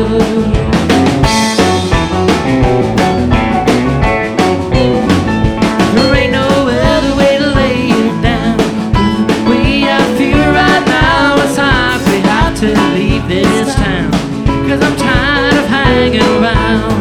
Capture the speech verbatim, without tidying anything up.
There ain't no other way to lay it down. The way I feel right now, it's hard for me to leave this town, 'cause I'm tired of hanging around.